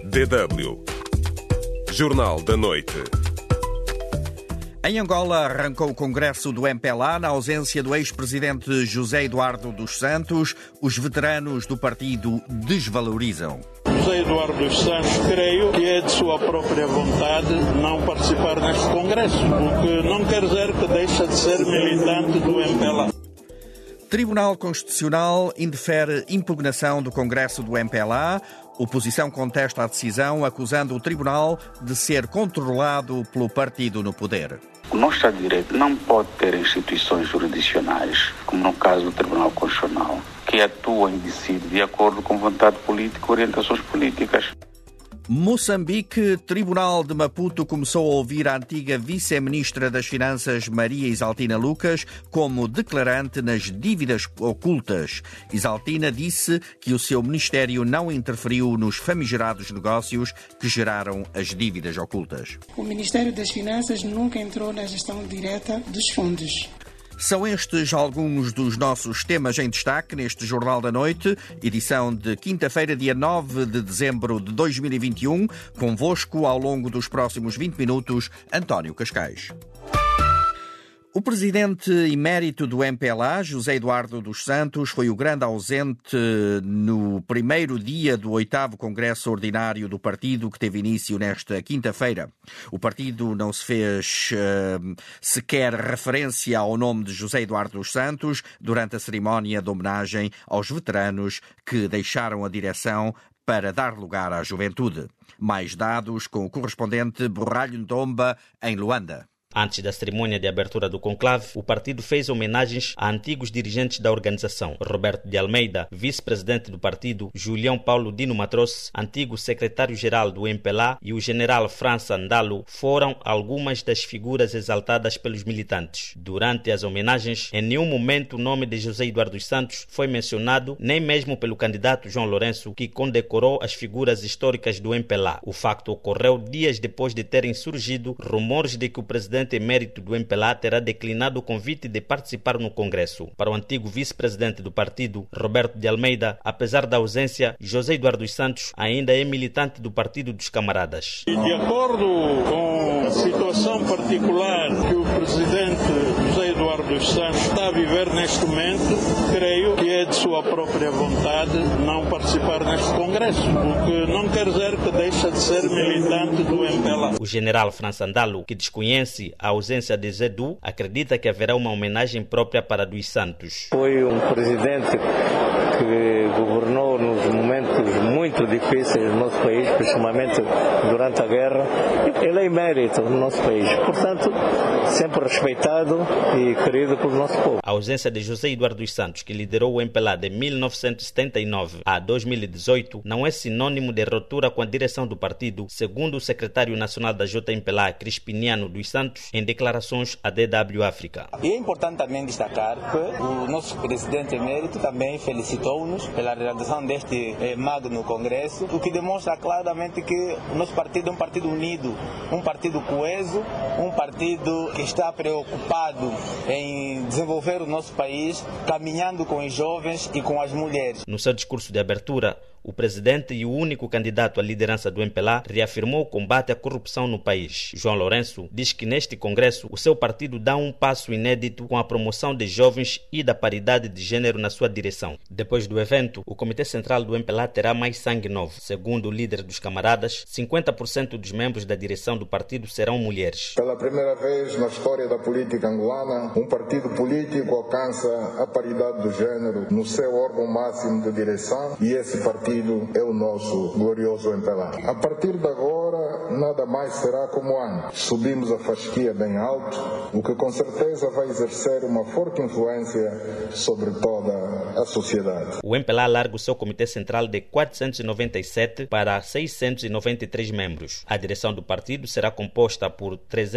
DW Jornal da Noite. Em Angola arrancou o congresso do MPLA na ausência do ex-presidente José Eduardo dos Santos. Os veteranos do partido desvalorizam. José Eduardo dos Santos, creio que é de sua própria vontade não participar neste congresso, o que não quer dizer que deixa de ser militante do MPLA. Tribunal Constitucional indefere impugnação do congresso do MPLA. Oposição contesta a decisão, acusando o tribunal de ser controlado pelo partido no poder. O nosso Estado de Direito não pode ter instituições jurisdicionais, como no caso do Tribunal Constitucional, que atuam e decidem de acordo com vontade política e orientações políticas. Moçambique, Tribunal de Maputo começou a ouvir a antiga vice-ministra das Finanças, Maria Isaltina Lucas, como declarante nas dívidas ocultas. Isaltina disse que o seu ministério não interferiu nos famigerados negócios que geraram as dívidas ocultas. O Ministério das Finanças nunca entrou na gestão direta dos fundos. São estes alguns dos nossos temas em destaque neste Jornal da Noite, edição de quinta-feira, dia 9 de dezembro de 2021. Convosco, ao longo dos próximos 20 minutos, António Cascais. O presidente emérito do MPLA, José Eduardo dos Santos, foi o grande ausente no primeiro dia do 8º Congresso Ordinário do partido, que teve início nesta quinta-feira. O partido não se fez sequer referência ao nome de José Eduardo dos Santos durante a cerimónia de homenagem aos veteranos que deixaram a direção para dar lugar à juventude. Mais dados com o correspondente Borralho Ndomba, em Luanda. Antes da cerimônia de abertura do conclave, o partido fez homenagens a antigos dirigentes da organização. Roberto de Almeida, vice-presidente do partido, Julião Paulo Dino Matroce, antigo secretário-geral do MPLA, e o general França Ndalo foram algumas das figuras exaltadas pelos militantes. Durante as homenagens, em nenhum momento o nome de José Eduardo dos Santos foi mencionado, nem mesmo pelo candidato João Lourenço, que condecorou as figuras históricas do MPLA. O facto ocorreu dias depois de terem surgido rumores de que o presidente emérito do MPLA terá declinado o convite de participar no Congresso. Para o antigo vice-presidente do partido, Roberto de Almeida, apesar da ausência, José Eduardo dos Santos ainda é militante do Partido dos Camaradas. De acordo com a situação particular que o presidente José Eduardo dos Santos está a viver neste momento, creio que é de sua própria vontade não participar neste Congresso, o que não quer dizer que deixa de ser militante do MPLA. O general França Ndalo, que desconhece a ausência de Zedu, acredita que haverá uma homenagem própria para dos Santos. Foi um presidente que governou nos momentos muito difíceis do nosso país, principalmente durante a guerra. Ele é emérito no nosso país, portanto, sempre respeitado e querido pelo nosso povo. A ausência de José Eduardo dos Santos, que liderou o MPLA de 1979 a 2018, não é sinônimo de ruptura com a direção do partido, segundo o secretário nacional da JMPLA, Crispiniano dos Santos, em declarações à DW África. E é importante também destacar que o nosso presidente emérito também felicitou-nos pela realização deste magno congresso, o que demonstra claramente que o nosso partido é um partido unido, um partido coeso, um partido que está preocupado em desenvolver o nosso país, caminhando com os jovens e com as mulheres. No seu discurso de abertura, o presidente e o único candidato à liderança do MPLA reafirmou o combate à corrupção no país. João Lourenço diz que neste congresso o seu partido dá um passo inédito com a promoção de jovens e da paridade de gênero na sua direção. Depois do evento, o Comitê Central do MPLA terá mais sangue novo. Segundo o líder dos camaradas, 50% dos membros da direção do partido serão mulheres. Pela primeira vez na história da política angolana, um partido político alcança a paridade do gênero no seu órgão máximo de direção, e esse partido é o nosso glorioso MPLA. A partir de agora, nada mais será como antes. Subimos a fasquia bem alto, o que com certeza vai exercer uma forte influência sobre toda a sociedade. O MPLA larga o seu comitê central de 497 para 693 membros. A direção do partido será composta por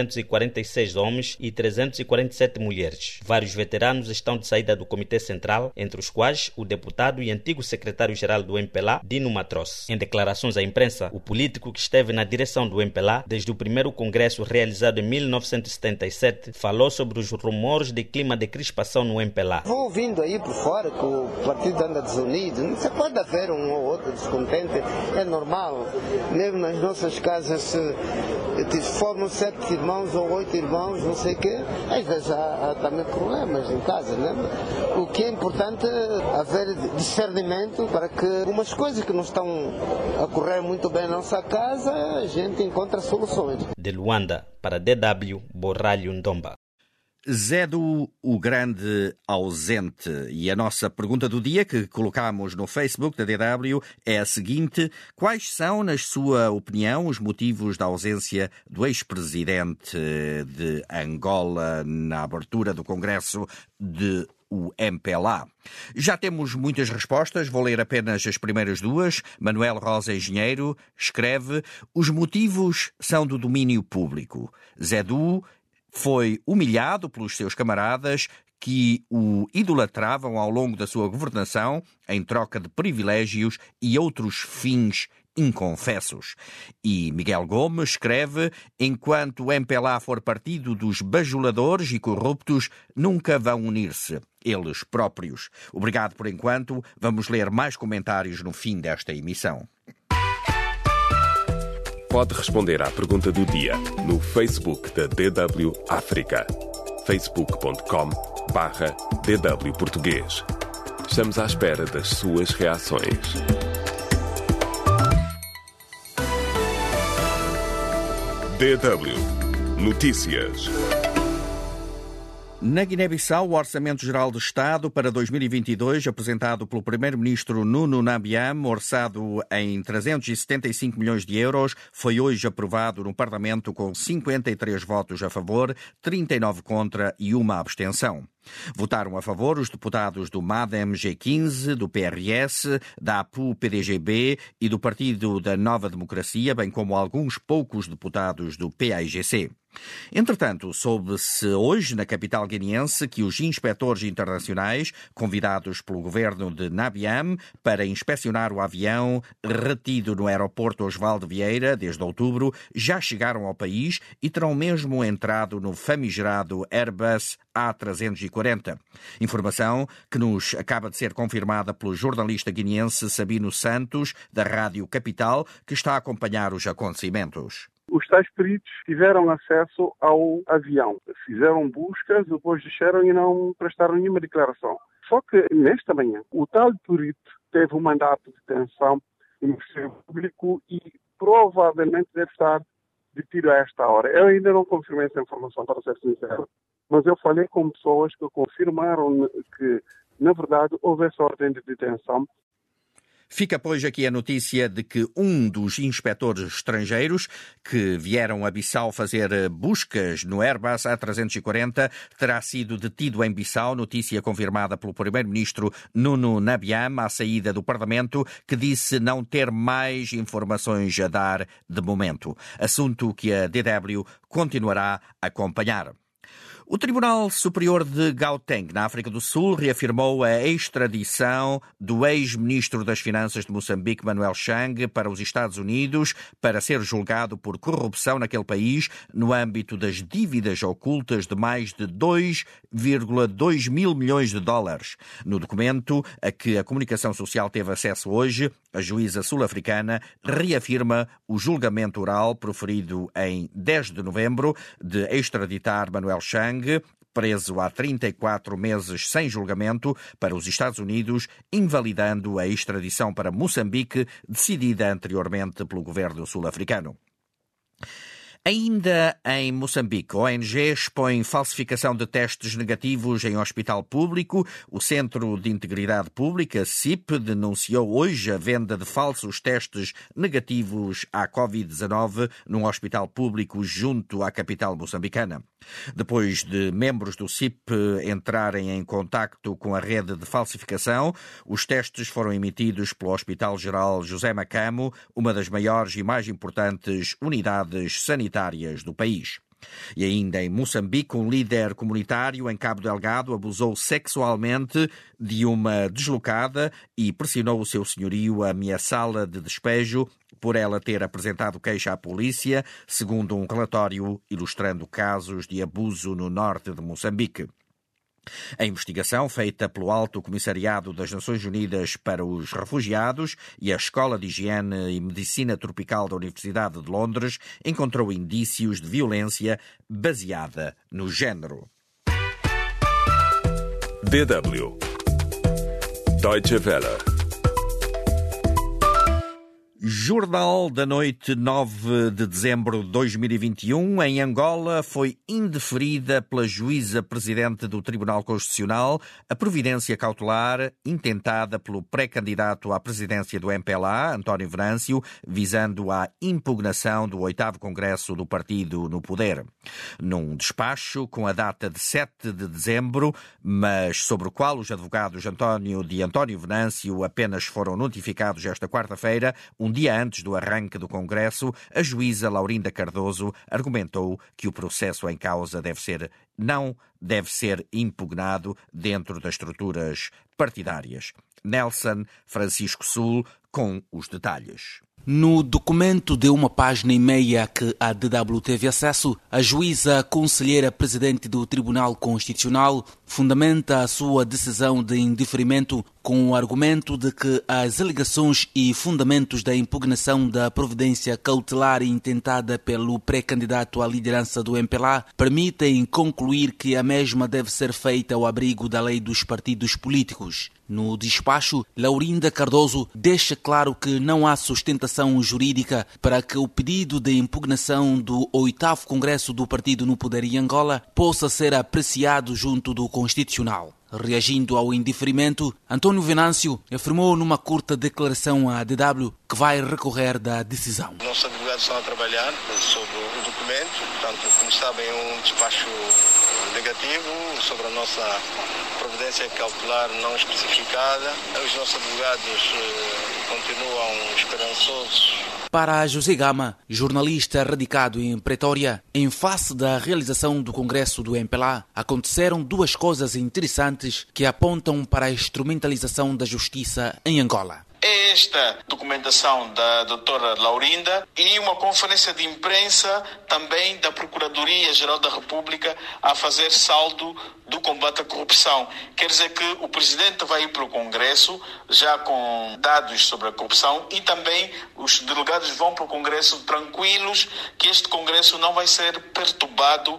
346 homens e 347 mulheres. Vários veteranos estão de saída do comitê central, entre os quais o deputado e antigo secretário-geral do MPLA, MPLA, Dino Matros. Em declarações à imprensa, o político que esteve na direção do MPLA desde o primeiro congresso realizado em 1977 falou sobre os rumores de clima de crispação no MPLA. Vou ouvindo aí por fora que o partido anda desunido. Não se pode haver um ou outro descontente, é normal. Mesmo nas nossas casas se formam 7 irmãos ou 8 irmãos, não sei o quê, às vezes há também problemas em casa, né? O que é importante é haver discernimento para que algumas coisas que não estão a correr muito bem na nossa casa, a gente encontra soluções. De Luanda, para DW, Borralho Ndomba. Zedu, o grande ausente. E a nossa pergunta do dia, que colocamos no Facebook da DW, é a seguinte: quais são, na sua opinião, os motivos da ausência do ex-presidente de Angola na abertura do Congresso de o MPLA? Já temos muitas respostas, vou ler apenas as primeiras duas. Manuel Rosa Engenheiro escreve: os motivos são do domínio público. Zedu foi humilhado pelos seus camaradas que o idolatravam ao longo da sua governação em troca de privilégios e outros fins inconfessos. E Miguel Gomes escreve: enquanto o MPLA for partido dos bajuladores e corruptos, nunca vão unir-se eles próprios. Obrigado por enquanto. Vamos ler mais comentários no fim desta emissão. Pode responder à pergunta do dia no Facebook da DW África. facebook.com/DW Português. Estamos à espera das suas reações. DW Notícias. Na Guiné-Bissau, o Orçamento Geral do Estado para 2022, apresentado pelo primeiro-ministro Nuno Nabiam, orçado em 375 milhões de euros, foi hoje aprovado no Parlamento com 53 votos a favor, 39 contra e uma abstenção. Votaram a favor os deputados do MADEM G15, do PRS, da APU-PDGB e do Partido da Nova Democracia, bem como alguns poucos deputados do PAIGC. Entretanto, soube-se hoje na capital guineense que os inspectores internacionais, convidados pelo governo de Nabiam para inspecionar o avião retido no aeroporto Osvaldo Vieira desde outubro, já chegaram ao país e terão mesmo entrado no famigerado Airbus A340. Informação que nos acaba de ser confirmada pelo jornalista guineense Sabino Santos, da Rádio Capital, que está a acompanhar os acontecimentos. Os tais peritos tiveram acesso ao avião, fizeram buscas, depois desceram e não prestaram nenhuma declaração. Só que, nesta manhã, o tal perito teve um mandato de detenção no Ministério Público e provavelmente deve estar detido a esta hora. Eu ainda não confirmei essa informação, para ser sincero, mas eu falei com pessoas que confirmaram que, na verdade, houve essa ordem de detenção. Fica, pois, aqui a notícia de que um dos inspectores estrangeiros que vieram a Bissau fazer buscas no Airbus A340 terá sido detido em Bissau, notícia confirmada pelo primeiro-ministro Nuno Nabiam à saída do Parlamento, que disse não ter mais informações a dar de momento. Assunto que a DW continuará a acompanhar. O Tribunal Superior de Gauteng, na África do Sul, reafirmou a extradição do ex-ministro das Finanças de Moçambique, Manuel Chang, para os Estados Unidos para ser julgado por corrupção naquele país no âmbito das dívidas ocultas de mais de 2,2 mil milhões de dólares. No documento a que a comunicação social teve acesso hoje, a juíza sul-africana reafirma o julgamento oral proferido em 10 de novembro de extraditar Manuel Chang, preso há 34 meses sem julgamento, para os Estados Unidos, invalidando a extradição para Moçambique, decidida anteriormente pelo governo sul-africano. Ainda em Moçambique, a ONG expõe falsificação de testes negativos em hospital público. O Centro de Integridade Pública, CIP, denunciou hoje a venda de falsos testes negativos à Covid-19 num hospital público junto à capital moçambicana. Depois de membros do CIP entrarem em contacto com a rede de falsificação, os testes foram emitidos pelo Hospital Geral José Macamo, uma das maiores e mais importantes unidades sanitárias do país. E ainda em Moçambique, um líder comunitário em Cabo Delgado abusou sexualmente de uma deslocada e pressionou o seu senhorio a ameaçá-la de despejo por ela ter apresentado queixa à polícia, segundo um relatório ilustrando casos de abuso no norte de Moçambique. A investigação, feita pelo Alto Comissariado das Nações Unidas para os Refugiados e a Escola de Higiene e Medicina Tropical da Universidade de Londres, encontrou indícios de violência baseada no género. DW Deutsche Welle. Jornal da noite, 9 de dezembro de 2021, em Angola, foi indeferida pela juíza presidente do Tribunal Constitucional a providência cautelar intentada pelo pré-candidato à presidência do MPLA, António Venâncio, visando à impugnação do 8º Congresso do partido no poder. Num despacho com a data de 7 de dezembro, mas sobre o qual os advogados de António Venâncio apenas foram notificados esta quarta-feira, um dia antes do arranque do Congresso, a juíza Laurinda Cardoso argumentou que o processo em causa não deve ser impugnado dentro das estruturas partidárias. Nelson Francisco Sul com os detalhes. No documento de 1 página e meia que a DW teve acesso, a juíza conselheira presidente do Tribunal Constitucional fundamenta a sua decisão de indeferimento com o argumento de que as alegações e fundamentos da impugnação da providência cautelar intentada pelo pré-candidato à liderança do MPLA permitem concluir que a mesma deve ser feita ao abrigo da lei dos partidos políticos. No despacho, Laurinda Cardoso deixa claro que não há sustentação jurídica para que o pedido de impugnação do 8º Congresso do Partido no Poder em Angola possa ser apreciado junto do Constitucional. Reagindo ao indeferimento, António Venâncio afirmou numa curta declaração à DW que vai recorrer da decisão. Nossos advogados estão a trabalhar sobre o documento, portanto, como sabem, é um despacho negativo sobre a nossa providência cautelar não especificada. Os nossos advogados continuam esperançosos. Para José Gama, jornalista radicado em Pretória, em face da realização do Congresso do MPLA, aconteceram duas coisas interessantes que apontam para a instrumentalização da justiça em Angola. Esta documentação da doutora Laurinda e uma conferência de imprensa também da Procuradoria-Geral da República a fazer saldo do combate à corrupção. Quer dizer que o presidente vai ir para o Congresso já com dados sobre a corrupção e também os delegados vão para o Congresso tranquilos que este Congresso não vai ser perturbado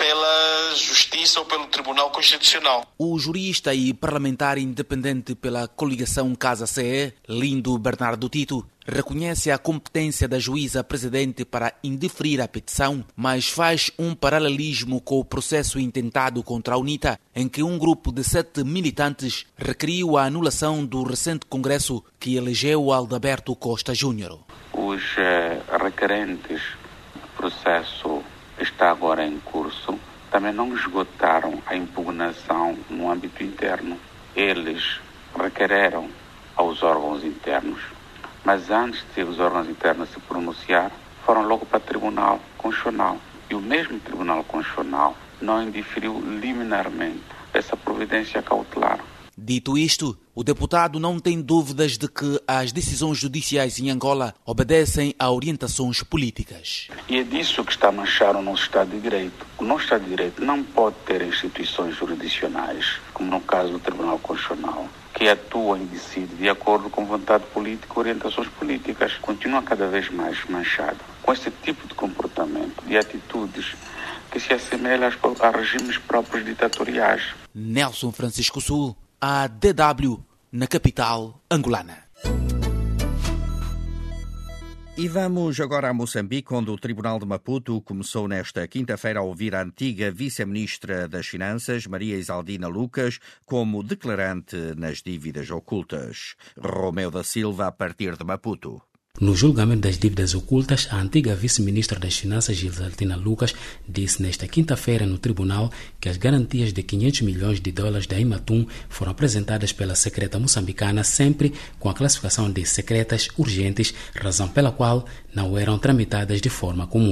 pela Justiça ou pelo Tribunal Constitucional. O jurista e parlamentar independente pela coligação Casa-CE, Lindo Bernardo Tito, reconhece a competência da juíza presidente para indeferir a petição, mas faz um paralelismo com o processo intentado contra a UNITA, em que um grupo de 7 militantes requeriu a anulação do recente Congresso que elegeu Aldaberto Costa Júnior. Os requerentes do processo está agora em curso, também não esgotaram a impugnação no âmbito interno. Eles requereram aos órgãos internos, mas antes de os órgãos internos se pronunciar, foram logo para o Tribunal Constitucional. E o mesmo Tribunal Constitucional não indeferiu liminarmente essa providência cautelar. Dito isto, o deputado não tem dúvidas de que as decisões judiciais em Angola obedecem a orientações políticas. E é disso que está a manchar o nosso Estado de Direito. O nosso Estado de Direito não pode ter instituições jurisdicionais, como no caso do Tribunal Constitucional, que atuam e decidem de acordo com vontade política e orientações políticas. Continua cada vez mais manchado com esse tipo de comportamento, de atitudes que se assemelham a regimes próprios ditatoriais. Nelson Francisco Sul, a DW, na capital angolana. E vamos agora a Moçambique, onde o Tribunal de Maputo começou nesta quinta-feira a ouvir a antiga vice-ministra das Finanças, Maria Isaldina Lucas, como declarante nas dívidas ocultas. Romeu da Silva, a partir de Maputo. No julgamento das dívidas ocultas, a antiga vice-ministra das Finanças, Isaldina Lucas, disse nesta quinta-feira no tribunal que as garantias de 500 milhões de dólares da Imatum foram apresentadas pela secreta moçambicana sempre com a classificação de secretas urgentes, razão pela qual não eram tramitadas de forma comum.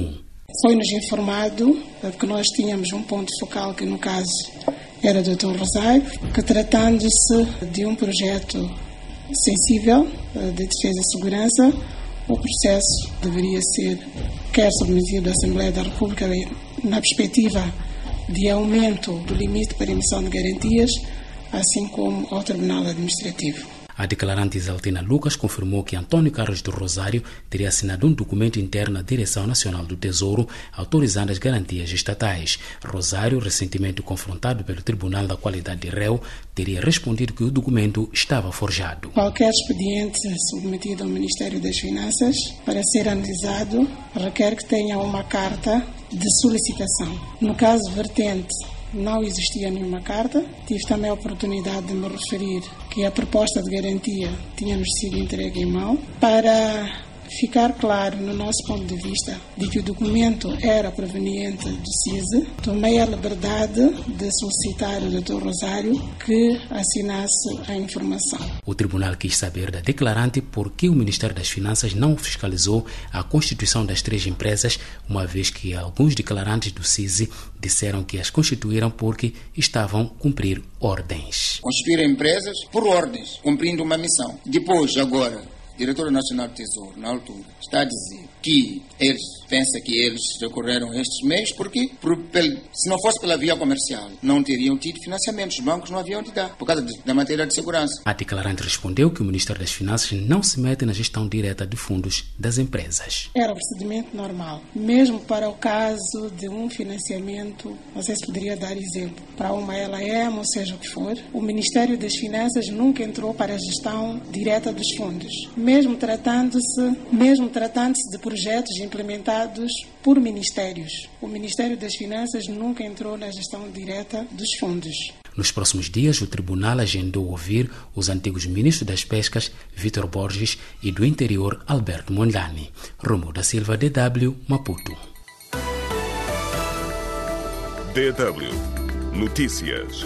Foi-nos informado que nós tínhamos um ponto focal, que no caso era o Dr. Rosário, que tratando-se de um projeto sensível de defesa e segurança, o processo deveria ser quer submetido à Assembleia da República na perspectiva de aumento do limite para emissão de garantias, assim como ao Tribunal Administrativo. A declarante Isaltina Lucas confirmou que Antônio Carlos do Rosário teria assinado um documento interno à Direção Nacional do Tesouro autorizando as garantias estatais. Rosário, recentemente confrontado pelo Tribunal da Qualidade de Réu, teria respondido que o documento estava forjado. Qualquer expediente submetido ao Ministério das Finanças para ser analisado requer que tenha uma carta de solicitação. No caso vertente, não existia nenhuma carta. Tive também a oportunidade de me referir que a proposta de garantia tinha-nos sido entregue em mão. Para ficar claro, no nosso ponto de vista, de que o documento era proveniente do CISE, tomei a liberdade de solicitar ao Dr. Rosário que assinasse a informação. O tribunal quis saber da declarante por que o Ministério das Finanças não fiscalizou a constituição das 3 empresas, uma vez que alguns declarantes do CISE disseram que as constituíram porque estavam a cumprir ordens. Constituíram empresas por ordens, cumprindo uma missão. Depois, agora, o Diretor Nacional do Tesouro, na altura, está a dizer que eles pensam que eles recorreram a estes meios porque, se não fosse pela via comercial, não teriam tido financiamento. Os bancos não haviam de dar, por causa da matéria de segurança. A declarante respondeu que o Ministério das Finanças não se mete na gestão direta de fundos das empresas. Era um procedimento normal. Mesmo para o caso de um financiamento, não sei se poderia dar exemplo, para uma LAM, ou seja o que for, o Ministério das Finanças nunca entrou para a gestão direta dos fundos. Mesmo tratando-se de projetos implementados por ministérios. O Ministério das Finanças nunca entrou na gestão direta dos fundos. Nos próximos dias, o tribunal agendou ouvir os antigos ministros das Pescas, Vítor Borges, e do Interior, Alberto Mondlane. Romulo da Silva, DW, Maputo. DW Notícias.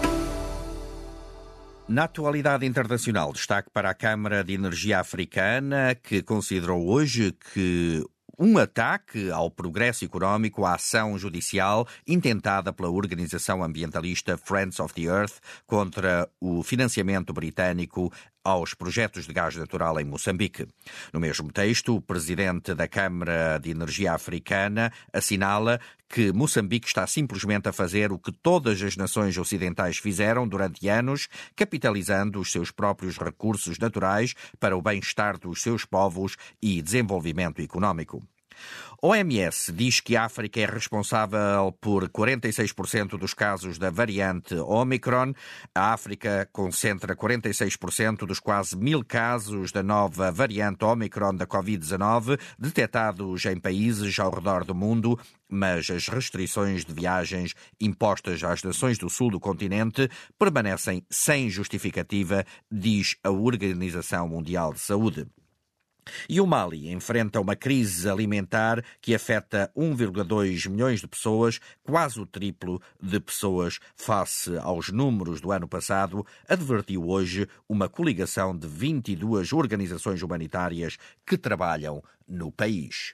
Na atualidade internacional, destaque para a Câmara de Energia Africana, que considerou hoje que um ataque ao progresso económico, à ação judicial intentada pela organização ambientalista Friends of the Earth contra o financiamento britânico aos projetos de gás natural em Moçambique. No mesmo texto, o presidente da Câmara de Energia Africana assinala que Moçambique está simplesmente a fazer o que todas as nações ocidentais fizeram durante anos, capitalizando os seus próprios recursos naturais para o bem-estar dos seus povos e desenvolvimento económico. A OMS diz que a África é responsável por 46% dos casos da variante Omicron. A África concentra 46% dos quase 1.000 casos da nova variante Omicron da Covid-19, detectados em países ao redor do mundo, mas as restrições de viagens impostas às nações do sul do continente permanecem sem justificativa, diz a Organização Mundial de Saúde. E o Mali enfrenta uma crise alimentar que afeta 1,2 milhões de pessoas, quase o triplo de pessoas face aos números do ano passado, advertiu hoje uma coligação de 22 organizações humanitárias que trabalham no país.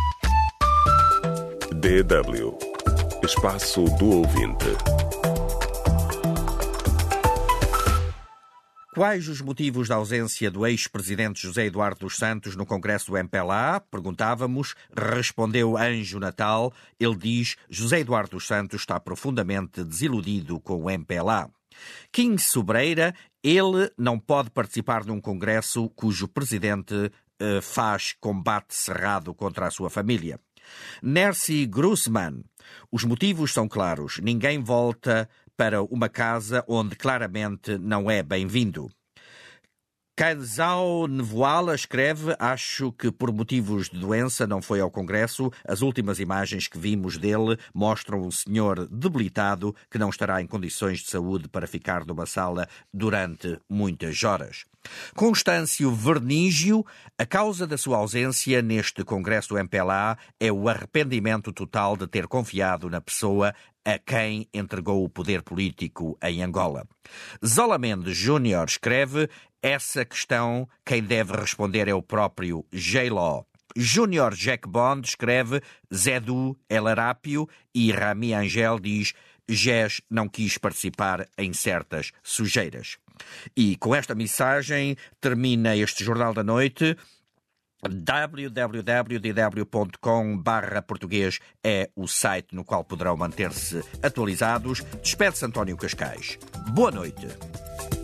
DW Espaço do Ouvinte. Quais os motivos da ausência do ex-presidente José Eduardo dos Santos no Congresso do MPLA? Perguntávamos, respondeu Anjo Natal. Ele diz: José Eduardo dos Santos está profundamente desiludido com o MPLA. Kim Sobreira, ele não pode participar num Congresso cujo presidente faz combate cerrado contra a sua família. Nercy Grossman, os motivos são claros. Ninguém volta para uma casa onde claramente não é bem-vindo. Kanzao Nevoala escreve: acho que por motivos de doença não foi ao Congresso. As últimas imagens que vimos dele mostram um senhor debilitado que não estará em condições de saúde para ficar numa sala durante muitas horas. Constâncio Vernígio, a causa da sua ausência neste Congresso do MPLA é o arrependimento total de ter confiado na pessoa a quem entregou o poder político em Angola. Zola Mendes Júnior escreve: essa questão quem deve responder é o próprio J-Law. Júnior Jack Bond escreve Zedú El Arápio e Rami Angel diz Gés não quis participar em certas sujeiras. E com esta mensagem termina este Jornal da Noite. www.dw.com/português é o site no qual poderão manter-se atualizados. Despede-se António Cascais. Boa noite.